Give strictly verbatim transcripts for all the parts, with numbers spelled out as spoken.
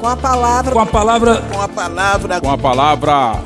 Com a palavra. Com a palavra. Com a palavra. Com a palavra.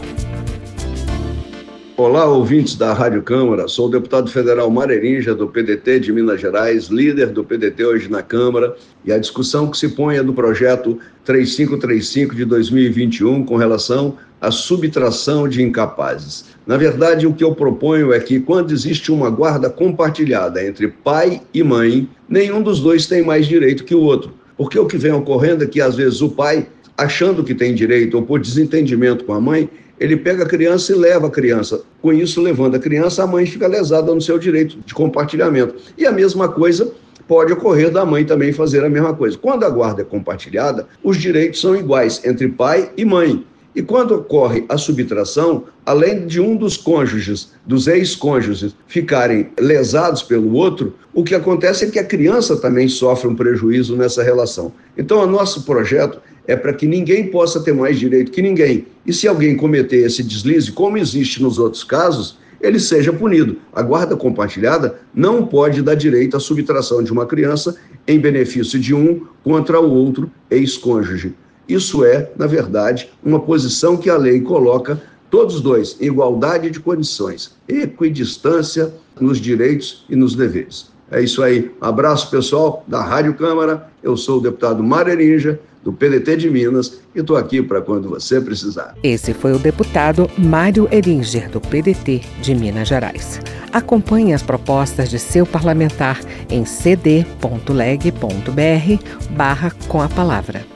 Olá, ouvintes da Rádio Câmara. Sou o deputado federal Mário Erinja, do P D T de Minas Gerais, líder do P D T hoje na Câmara, e a discussão que se põe é do projeto três mil quinhentos e trinta e cinco de dois mil e vinte e um com relação à subtração de incapazes. Na verdade, o que eu proponho é que, quando existe uma guarda compartilhada entre pai e mãe, nenhum dos dois tem mais direito que o outro. Porque o que vem ocorrendo é que, às vezes, o pai, achando que tem direito ou por desentendimento com a mãe, ele pega a criança e leva a criança. Com isso, levando a criança, a mãe fica lesada no seu direito de compartilhamento. E a mesma coisa pode ocorrer da mãe também fazer a mesma coisa. Quando a guarda é compartilhada, os direitos são iguais entre pai e mãe. E quando ocorre a subtração, além de um dos cônjuges, dos ex-cônjuges, ficarem lesados pelo outro, o que acontece é que a criança também sofre um prejuízo nessa relação. Então, o nosso projeto é para que ninguém possa ter mais direito que ninguém. E se alguém cometer esse deslize, como existe nos outros casos, ele seja punido. A guarda compartilhada não pode dar direito à subtração de uma criança em benefício de um contra o outro ex-cônjuge. Isso é, na verdade, uma posição que a lei coloca todos dois em igualdade de condições, equidistância nos direitos e nos deveres. É isso aí. Abraço, pessoal da Rádio Câmara. Eu sou o deputado Mário Erinja, do P D T de Minas, e estou aqui para quando você precisar. Esse foi o deputado Mário Erinja, do P D T de Minas Gerais. Acompanhe as propostas de seu parlamentar em cd ponto leg ponto br barra com a palavra.